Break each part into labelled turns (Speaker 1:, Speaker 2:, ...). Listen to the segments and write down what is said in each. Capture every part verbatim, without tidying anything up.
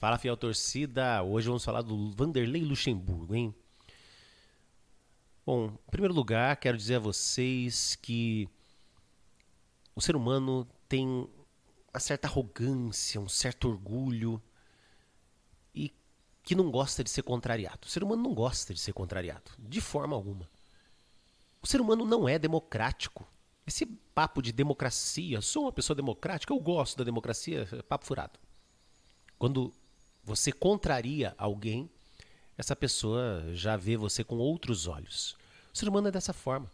Speaker 1: Fala, fiel torcida. Hoje vamos falar do Vanderlei Luxemburgo, hein? Bom, em primeiro lugar, quero dizer a vocês que o ser humano tem uma certa arrogância, um certo orgulho e que não gosta de ser contrariado. O ser humano não gosta de ser contrariado, de forma alguma. O ser humano não é democrático. Esse papo de democracia, sou uma pessoa democrática, eu gosto da democracia, é papo furado. Quando você contraria alguém, essa pessoa já vê você com outros olhos. O ser humano é dessa forma.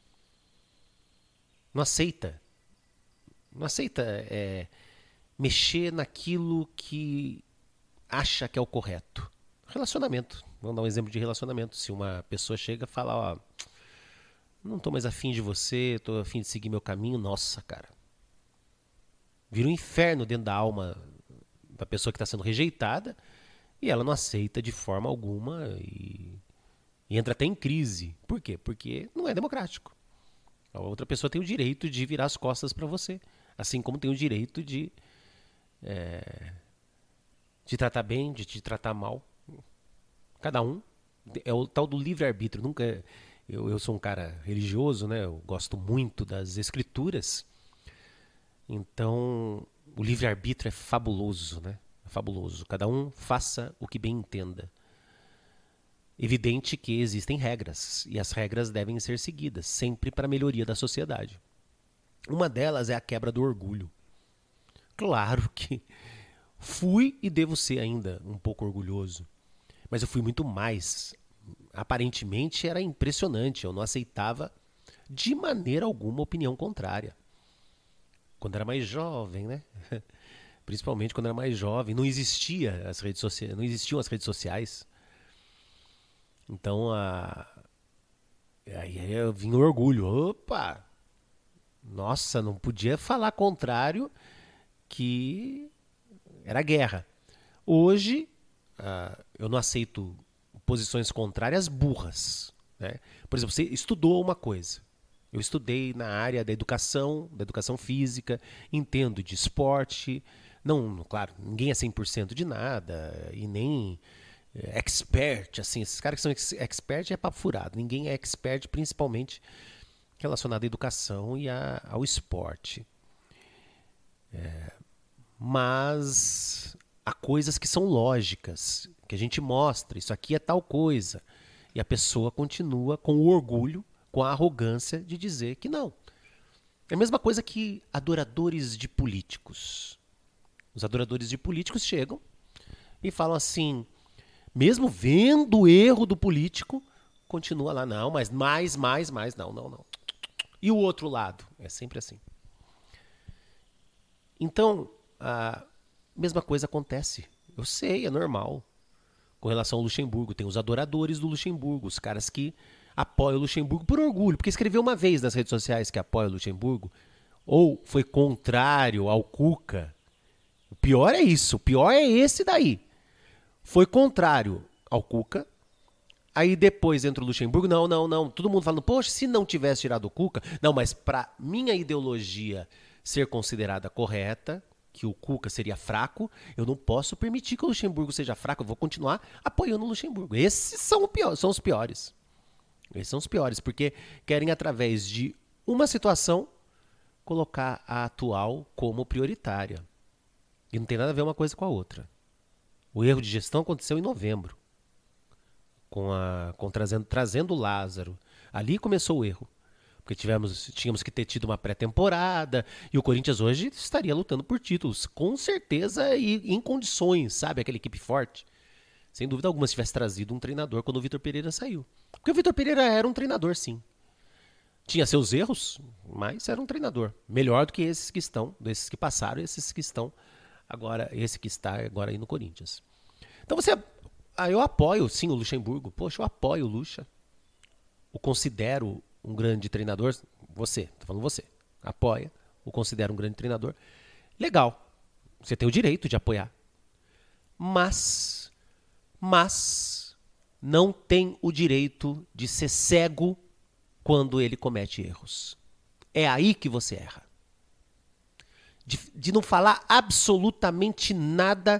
Speaker 1: Não aceita. Não aceita é, mexer naquilo que acha que é o correto. Relacionamento. Vamos dar um exemplo de relacionamento. Se uma pessoa chega e fala, ó, não tô mais afim de você, tô afim de seguir meu caminho, nossa, cara. Vira um inferno dentro da alma da pessoa que está sendo rejeitada e ela não aceita de forma alguma e, e entra até em crise. Por quê? Porque não é democrático. A outra pessoa tem o direito de virar as costas para você, assim como tem o direito de é, te tratar bem, de te tratar mal. Cada um. É o tal do livre-arbítrio. Nunca, eu, eu sou um cara religioso, né? Eu gosto muito das escrituras. Então, o livre-arbítrio é fabuloso, né? É fabuloso. Cada um faça o que bem entenda. Evidente que existem regras, e as regras devem ser seguidas, sempre para a melhoria da sociedade. Uma delas é a quebra do orgulho. Claro que fui e devo ser ainda um pouco orgulhoso, mas eu fui muito mais. Aparentemente era impressionante, eu não aceitava de maneira alguma opinião contrária. Quando era mais jovem, né? Principalmente quando era mais jovem, não existia as redes sociais, não existiam as redes sociais. Então, a... aí eu vim o orgulho. Opa! Nossa, não podia falar contrário que era guerra. Hoje, uh, eu não aceito posições contrárias burras, né? Por exemplo, você estudou uma coisa. Eu estudei na área da educação, da educação física, entendo de esporte. Não, claro, ninguém é cem por cento de nada e nem expert, assim, esses caras que são ex expert é papo furado. Ninguém é expert, principalmente relacionado à educação e a, ao esporte. É, mas há coisas que são lógicas, que a gente mostra, isso aqui é tal coisa. E a pessoa continua com o orgulho, com a arrogância de dizer que não. É a mesma coisa que adoradores de políticos. Os adoradores de políticos chegam e falam assim, mesmo vendo o erro do político, continua lá, não, mas mais, mais, mais, não, não, não. E o outro lado? É sempre assim. Então, a mesma coisa acontece. Eu sei, é normal. Com relação ao Luxemburgo, tem os adoradores do Luxemburgo, os caras que apoiam o Luxemburgo por orgulho, porque escreveu uma vez nas redes sociais que apoia o Luxemburgo, ou foi contrário ao Cuca. O pior é isso, o pior é esse daí. Foi contrário ao Cuca, aí depois entra o Luxemburgo, não, não, não, todo mundo falando, poxa, se não tivesse tirado o Cuca, não, mas para minha ideologia ser considerada correta, que o Cuca seria fraco, eu não posso permitir que o Luxemburgo seja fraco, eu vou continuar apoiando o Luxemburgo. Esses são, o pior, são os piores. Esses são os piores, porque querem, através de uma situação, colocar a atual como prioritária. E não tem nada a ver uma coisa com a outra. O erro de gestão aconteceu em novembro, com a, com trazendo, trazendo o Lázaro. Ali começou o erro, porque tivemos, tínhamos que ter tido uma pré-temporada, e o Corinthians hoje estaria lutando por títulos, com certeza e em condições, sabe? Aquela equipe forte. Sem dúvida alguma, se tivesse trazido um treinador quando o Vitor Pereira saiu. Porque o Vitor Pereira era um treinador, sim. Tinha seus erros, mas era um treinador. Melhor do que esses que estão, desses que passaram, esses que estão agora, esse que está agora aí no Corinthians. Então você, ah, eu apoio sim o Luxemburgo. Poxa, eu apoio o Luxa. O considero um grande treinador. Você, tô falando você. Apoia, o considero um grande treinador. Legal. Você tem o direito de apoiar. Mas, mas, não tem o direito de ser cego quando ele comete erros. É aí que você erra. De, de não falar absolutamente nada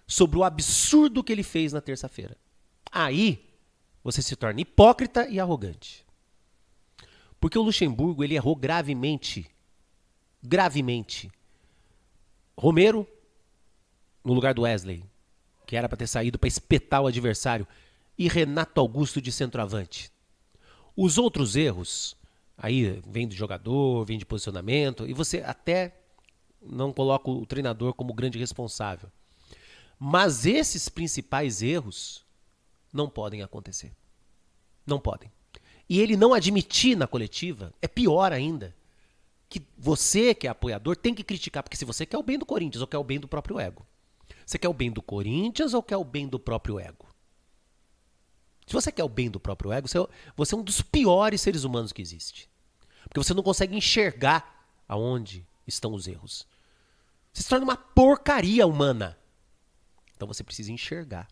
Speaker 1: sobre o absurdo que ele fez na terça-feira. Aí você se torna hipócrita e arrogante. Porque o Luxemburgo, ele errou gravemente, gravemente. Romero, no lugar do Wesley, que era para ter saído para espetar o adversário, e Renato Augusto de centroavante. Os outros erros, aí vem do jogador, vem de posicionamento, e você até não coloca o treinador como grande responsável. Mas esses principais erros não podem acontecer. Não podem. E ele não admitir na coletiva é pior ainda. Que você, que é apoiador, tem que criticar. Porque se você quer o bem do Corinthians ou quer o bem do próprio ego. Você quer o bem do Corinthians ou quer o bem do próprio ego? Se você quer o bem do próprio ego, você, você é um dos piores seres humanos que existe. Porque você não consegue enxergar aonde estão os erros. Você se torna uma porcaria humana. Então você precisa enxergar.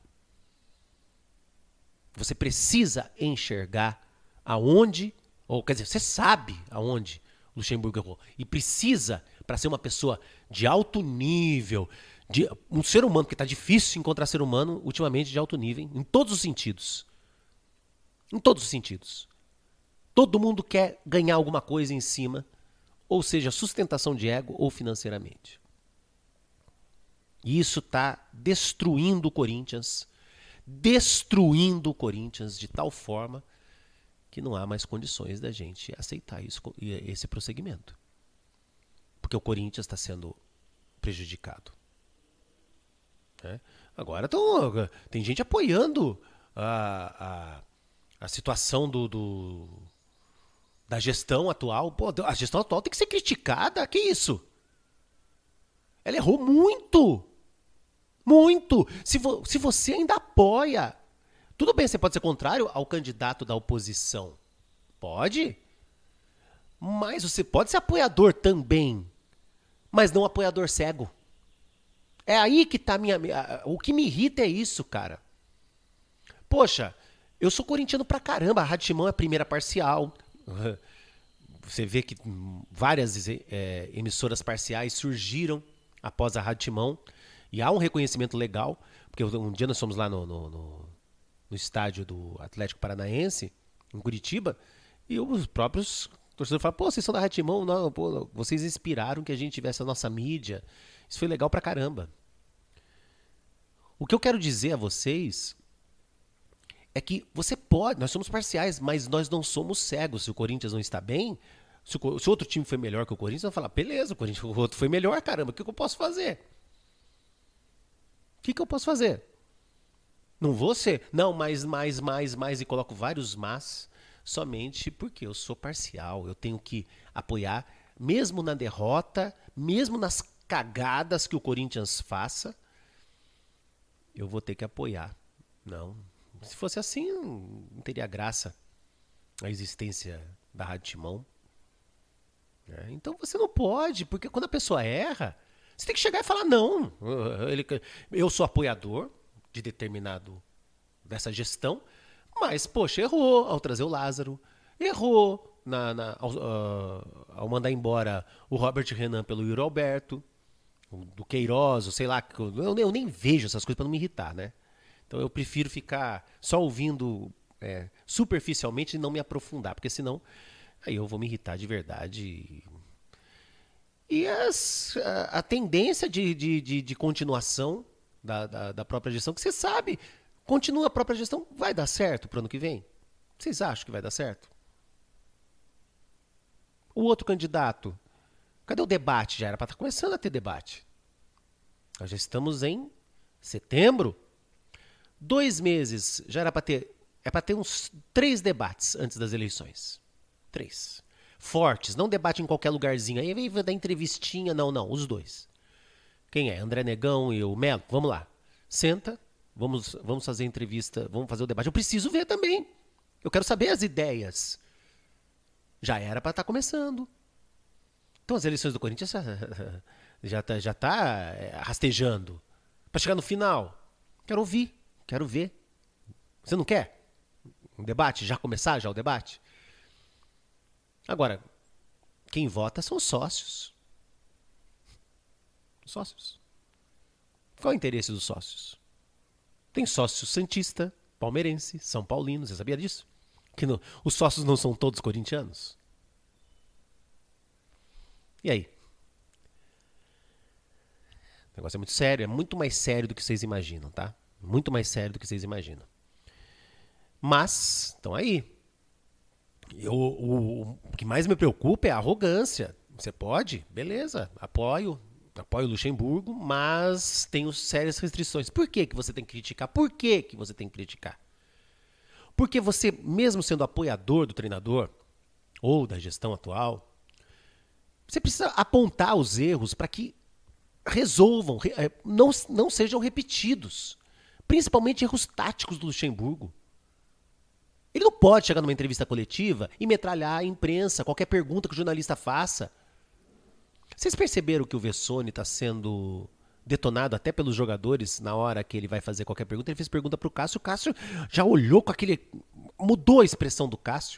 Speaker 1: Você precisa enxergar aonde, ou quer dizer, você sabe aonde o Luxemburgo errou. E precisa, para ser uma pessoa de alto nível, de, um ser humano, porque está difícil encontrar ser humano ultimamente de alto nível, em todos os sentidos. Em todos os sentidos. Todo mundo quer ganhar alguma coisa em cima, ou seja, sustentação de ego ou financeiramente. E isso está destruindo o Corinthians, destruindo o Corinthians de tal forma que não há mais condições da gente aceitar isso, esse prosseguimento. Porque o Corinthians está sendo prejudicado. É. Agora tão, tem gente apoiando a, a, a situação do, do, da gestão atual. Pô, a gestão atual tem que ser criticada. Que isso? Ela errou muito. Muito. Se, vo, se você ainda apoia... Tudo bem, você pode ser contrário ao candidato da oposição. Pode. Mas você pode ser apoiador também. Mas não apoiador cego. É aí que tá a minha... O que me irrita é isso, cara. Poxa, eu sou corintiano pra caramba. A Rádio Timão é a primeira parcial. Você vê que várias é, emissoras parciais surgiram após a Rádio Timão. E há um reconhecimento legal. Porque um dia nós fomos lá no, no, no, no estádio do Atlético Paranaense, em Curitiba, e os próprios torcedores falaram, pô, vocês são da Rádio Timão, não, pô, vocês inspiraram que a gente tivesse a nossa mídia. Isso foi legal pra caramba. O que eu quero dizer a vocês é que você pode, nós somos parciais, mas nós não somos cegos. Se o Corinthians não está bem, se o, se o outro time foi melhor que o Corinthians, vai falar, beleza, o, Corinthians, o outro foi melhor, caramba, o que, que eu posso fazer? O que, que eu posso fazer? Não vou ser, não, mais, mais, mais, mais, e coloco vários mas, somente porque eu sou parcial. Eu tenho que apoiar, mesmo na derrota, mesmo nas cagadas que o Corinthians faça, eu vou ter que apoiar. Não, se fosse assim, não teria graça a existência da Rádio Timão. É, então você não pode, porque quando a pessoa erra, você tem que chegar e falar, não, ele, eu sou apoiador de determinado, dessa gestão, mas, poxa, errou ao trazer o Lázaro, errou na, na, ao, uh, ao mandar embora o Robert Renan pelo Yuri Alberto, do Queiroz, sei lá, eu, eu nem vejo essas coisas para não me irritar, né? Então eu prefiro ficar só ouvindo é, superficialmente e não me aprofundar, porque senão aí eu vou me irritar de verdade. E as, a, a tendência de, de, de, de continuação da, da, da própria gestão, que você sabe, continua a própria gestão, vai dar certo pro ano que vem? Vocês acham que vai dar certo? O outro candidato, cadê o debate? Já era para estar começando a ter debate. Nós já estamos em setembro. Dois meses, já era para ter, é para ter uns três debates antes das eleições. Três. Fortes, não debate em qualquer lugarzinho. Aí vem dar entrevistinha, não, não, os dois. Quem é? André Negão e o Melo? Vamos lá. Senta, vamos, vamos fazer entrevista, vamos fazer o debate. Eu preciso ver também. Eu quero saber as ideias. Já era para estar começando. Então as eleições do Corinthians já está já tá rastejando. Para chegar no final. Quero ouvir, quero ver. Você não quer? Um debate? Já começar já o debate? Agora, quem vota são os sócios. Sócios. Qual é o interesse dos sócios? Tem sócio santista, palmeirense, são paulino, você sabia disso? Que no, os sócios não são todos corintianos? E aí? O negócio é muito sério, é muito mais sério do que vocês imaginam, tá? Muito mais sério do que vocês imaginam. Mas, estão aí. Eu, o, o que mais me preocupa é a arrogância. Você pode? Beleza, apoio. Apoio o Luxemburgo, mas tenho sérias restrições. Por que, que você tem que criticar? Por que, que você tem que criticar? Porque você, mesmo sendo apoiador do treinador ou da gestão atual, você precisa apontar os erros para que resolvam, não, não sejam repetidos. Principalmente erros táticos do Luxemburgo. Ele não pode chegar numa entrevista coletiva e metralhar a imprensa, qualquer pergunta que o jornalista faça. Vocês perceberam que o Vessone está sendo detonado até pelos jogadores na hora que ele vai fazer qualquer pergunta? Ele fez pergunta para o Cássio, o Cássio já olhou com aquele... Mudou a expressão do Cássio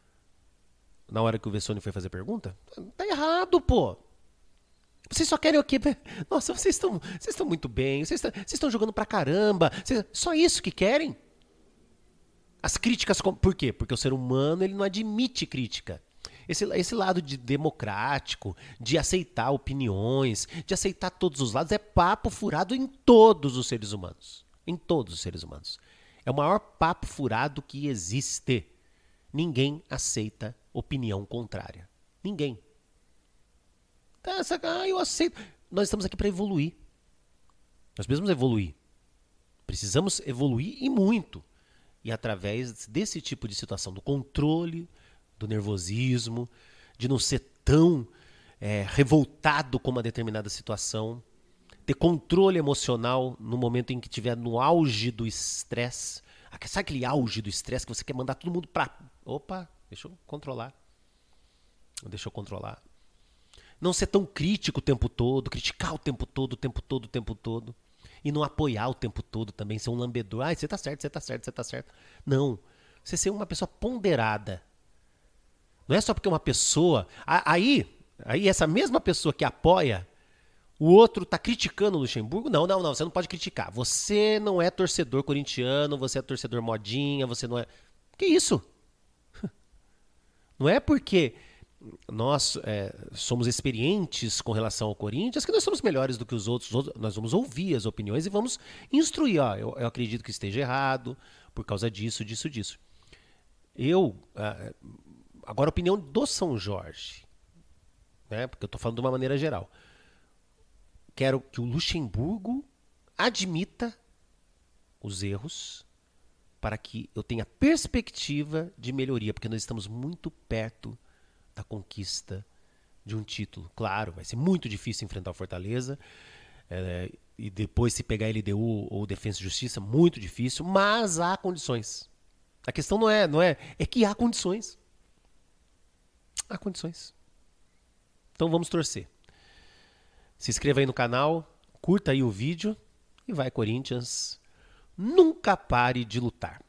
Speaker 1: na hora que o Vessone foi fazer pergunta? Tá errado, pô. Vocês só querem o quê? Nossa, vocês estão vocês estão muito bem, vocês estão, vocês estão jogando pra caramba. Vocês, só isso que querem? As críticas... Por quê? Porque o ser humano ele não admite crítica. Esse, esse lado de democrático, de aceitar opiniões, de aceitar todos os lados, é papo furado em todos os seres humanos. Em todos os seres humanos. É o maior papo furado que existe. Ninguém aceita opinião contrária. Ninguém. Tá, essa, ah, eu aceito. Nós estamos aqui para evoluir. Nós precisamos evoluir. Precisamos evoluir e muito. E através desse tipo de situação, do controle, do nervosismo, de não ser tão é, revoltado com uma determinada situação, ter controle emocional no momento em que estiver no auge do estresse. Sabe aquele auge do estresse que você quer mandar todo mundo pra... Opa, deixa eu controlar. Deixa eu controlar. Não ser tão crítico o tempo todo, criticar o tempo todo, o tempo todo, o tempo todo. E não apoiar o tempo todo também, ser um lambedor. Ah, você tá certo, você tá certo, você tá certo. Não. Você ser uma pessoa ponderada. Não é só porque uma pessoa... Aí, aí essa mesma pessoa que apoia, o outro tá criticando o Luxemburgo. Não, não, não, você não pode criticar. Você não é torcedor corintiano, você é torcedor modinha, você não é... Que isso? Não é porque nós é, somos experientes com relação ao Corinthians que nós somos melhores do que os outros. Nós vamos ouvir as opiniões e vamos instruir. Ó, eu, eu acredito que esteja errado por causa disso, disso, disso. Eu... Ah, agora, a opinião do São Jorge, né? Porque eu estou falando de uma maneira geral. Quero que o Luxemburgo admita os erros para que eu tenha perspectiva de melhoria, porque nós estamos muito perto da conquista de um título. Claro, vai ser muito difícil enfrentar o Fortaleza, é, e depois se pegar L D U ou Defensa e Justiça, muito difícil, mas há condições. A questão não é, não é, é que há condições. Há condições. Então vamos torcer. Se inscreva aí no canal, curta aí o vídeo e vai, Corinthians. Nunca pare de lutar.